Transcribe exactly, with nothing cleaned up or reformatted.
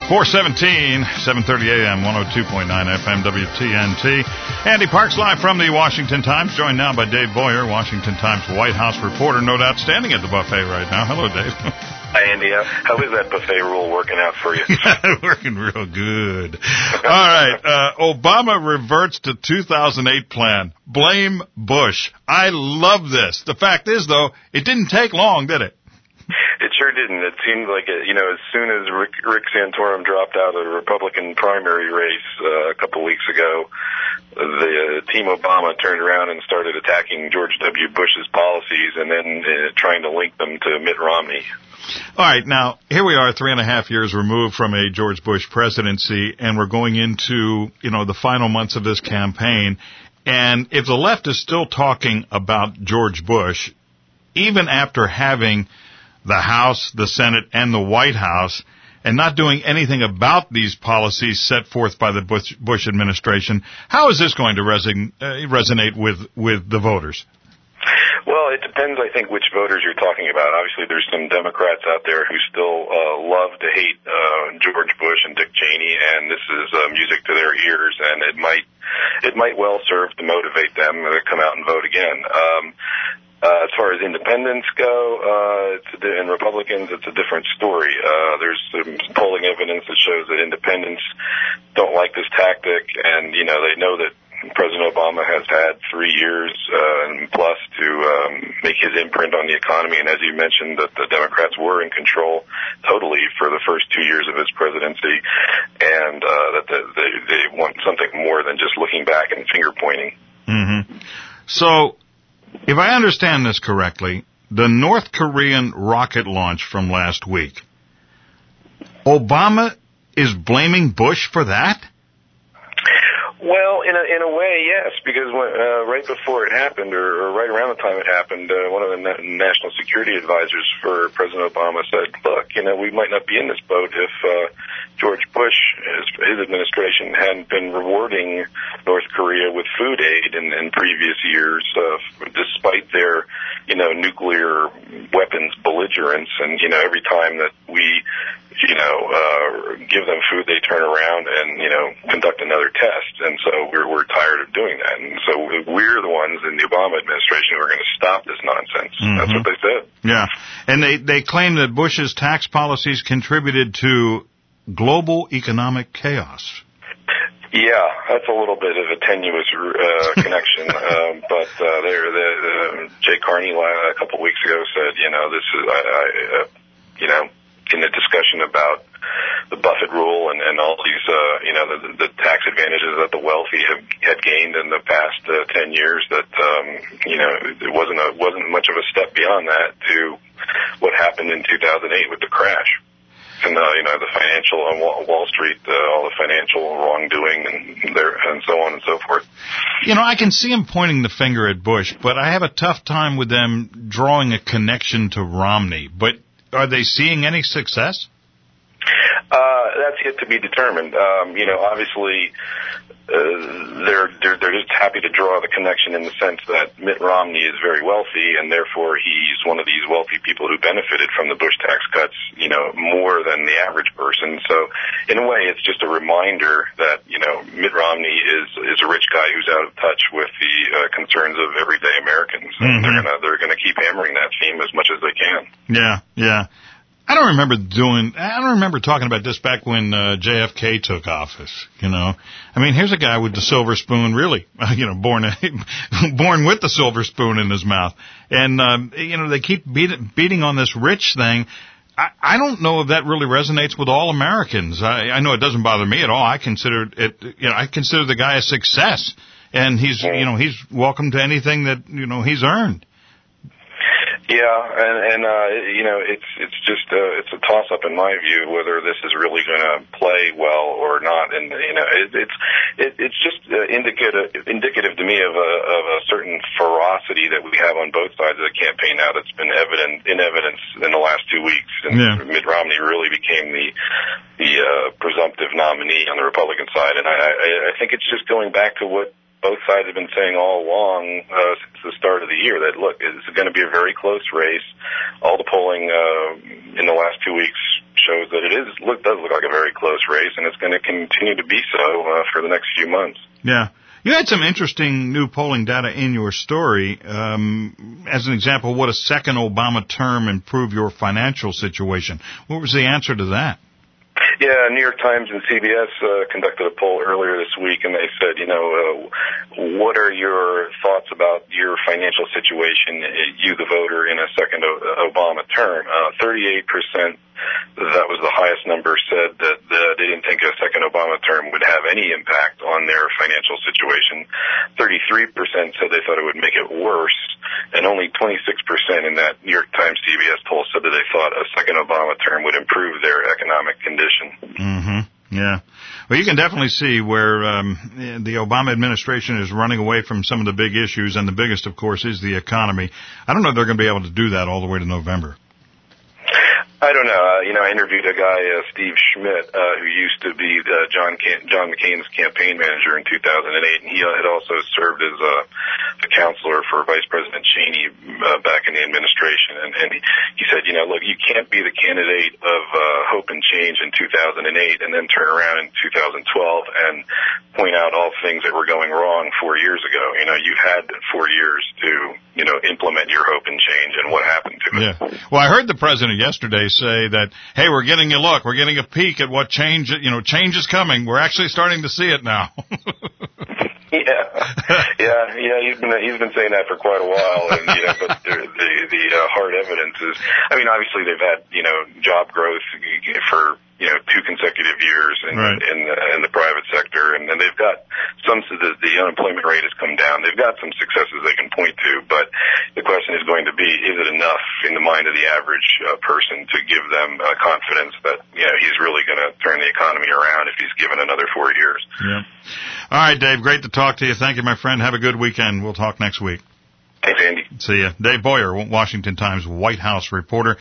four seventeen, seven thirty a.m., one oh two point nine F M, W T N T. Andy Parks live from the Washington Times, joined now by Dave Boyer, Washington Times White House reporter, no doubt standing at the buffet right now. Hello, Dave. Hi, Andy. How is that buffet rule working out for you? Working real good. All right. Uh, Obama reverts to two thousand eight plan. Blame Bush. I love this. The fact is, though, it didn't take long, did it? It sure didn't. It seemed like, it, you know, as soon as Rick, Rick Santorum dropped out of the Republican primary race uh, a couple weeks ago, the uh, Team Obama turned around and started attacking George W. Bush's policies and then uh, trying to link them to Mitt Romney. All right, now, here we are three and a half years removed from a George Bush presidency, and we're going into, you know, the final months of this campaign. And if the left is still talking about George Bush, even after having the House, the Senate, and the White House, and not doing anything about these policies set forth by the Bush, Bush administration, how is this going to reson, uh, resonate with, with the voters? Well, it depends, I think, which voters you're talking about. Obviously, there's some Democrats out there who still uh, love to hate uh, George Bush and Dick Cheney, and this is uh, music to their ears, and it might it might well serve to motivate them to come out and vote again. Um, uh, as far as independents go, uh, it's a, and Republicans, it's a different story. Uh, there's some polling evidence that shows that independents don't like this tactic, and, you know, they know that President Obama has had three years uh, plus to um, make his imprint on the economy, and as you mentioned, that the Democrats were in control totally for the first two years of his presidency, and uh, that the, they, they want something more than just looking back and finger pointing. Mm-hmm. So, if I understand this correctly, the North Korean rocket launch from last week, Obama is blaming Bush for that? Well, in a in a way, yes, because when, uh, right before it happened, or, or right around the time it happened, uh, one of the na- national security advisors for President Obama said, "Look, you know, we might not be in this boat if uh, George Bush, his, his administration, hadn't been rewarding North Korea with food aid in, in previous years, uh, despite their, you know, nuclear weapons belligerence, and you know, every time that we." you know, uh, give them food, they turn around and, you know, conduct another test. And so we're, we're tired of doing that. And so we're the ones in the Obama administration who are going to stop this nonsense. Mm-hmm. That's what they said. Yeah. And they, they claim that Bush's tax policies contributed to global economic chaos. Yeah, that's a little bit of a tenuous uh, connection. um, but uh, there, the, the, Jay Carney uh, a couple weeks ago said, you know, this is, I, I, uh, you know, in the discussion about the Buffett rule and, and all these, uh, you know, the, the tax advantages that the wealthy have had gained in the past uh, ten years, that, um, you know, it wasn't a, wasn't much of a step beyond that to what happened in two thousand eight with the crash. And, uh, you know, the financial on Wall, Wall Street, uh, all the financial wrongdoing and there, and so on and so forth. You know, I can see them pointing the finger at Bush, but I have a tough time with them drawing a connection to Romney. But are they seeing any success? Uh, that's yet to be determined. Um, you know, obviously, uh, they're, they're, they're just happy to draw the connection in the sense that Mitt Romney is very wealthy, and therefore he's one of these wealthy people who benefited from the Bush tax cuts, you know, more than the average person. So, in a way, it's just a reminder that, you know, Mitt Romney is, is a rich guy who's out of touch with the uh, concerns of everyday Americans. And mm-hmm. they're gonna, they're gonna keep hammering that theme as much as they can. Yeah, yeah. I don't remember doing, I don't remember talking about this back when uh, J F K took office, you know. I mean, here's a guy with the silver spoon, really, you know, born born with the silver spoon in his mouth. And, um, you know, they keep beat, beating on this rich thing. I, I don't know if that really resonates with all Americans. I, I know it doesn't bother me at all. I consider it, you know, I consider the guy a success. And he's, you know, he's welcome to anything that, you know, he's earned. Yeah, and, and uh, you know, it's it's just uh, it's a toss-up in my view whether this is really going to play well or not, and you know, it, it's it, it's just uh, indicative indicative to me of a of a certain ferocity that we have on both sides of the campaign now that's been evident in evidence in the last two weeks, and yeah. Mitt Romney really became the the uh, presumptive nominee on the Republican side, and I, I I think it's just going back to what both sides have been saying all along uh, since the start of the year, that, look, it's going to be a very close race. All the polling uh, in the last two weeks shows that it is look does look like a very close race, and it's going to continue to be so uh, for the next few months. Yeah. You had some interesting new polling data in your story. Um, as an example, would a second Obama term improve your financial situation? What was the answer to that? Yeah, New York Times and C B S uh, conducted a poll earlier this week, and they said, you know, uh, what are your thoughts about your financial situation, you the voter, in a second o- Obama term? Uh, thirty-eight percent, that was the highest number, said that uh, they didn't think a second Obama term would have any impact on their financial situation. thirty-three percent said they thought it would make it worse, and only twenty-six percent in that New York Times C B S poll said that they thought a second Obama term would improve their economic condition. Mm-hmm. Yeah. Well, you can definitely see where um, the Obama administration is running away from some of the big issues, and the biggest, of course, is the economy. I don't know if they're going to be able to do that all the way to November. I don't know. Uh, you know, I interviewed a guy, uh, Steve Schmidt, uh, who used to be uh, John Can- John McCain's campaign manager in two thousand eight, and he uh, had also served as a, a counselor for Vice President Cheney uh, back in the administration. And, and he, he said, you know, look, you can't be the candidate of uh, hope and change in two thousand eight and then turn around in two thousand twelve and point out all things that were going wrong four years ago. You know, you had four years to, you know, implement your hope and change, and what happened to it. Yeah. Well, I heard the president yesterday say that, hey, we're getting a look, we're getting a peek at what change, you know, change is coming. We're actually starting to see it now. Yeah, yeah, yeah. He's been he's been saying that for quite a while, and you know, but the the, the uh, hard evidence is, I mean, obviously they've had, you know, job growth for, you know, two consecutive years in right. in, the, in the private sector, and then they've got some. The, the unemployment rate has come down. They've got some successes they can point to, but the question is going to be: is it enough in the mind of the average uh, person to give them uh, confidence that, you know, he's really going to turn the economy around if he's given another four years? Yeah. All right, Dave. Great to talk to you. Thank you, my friend. Have a good weekend. We'll talk next week. Thanks, Andy. See ya. Dave Boyer, Washington Times White House reporter.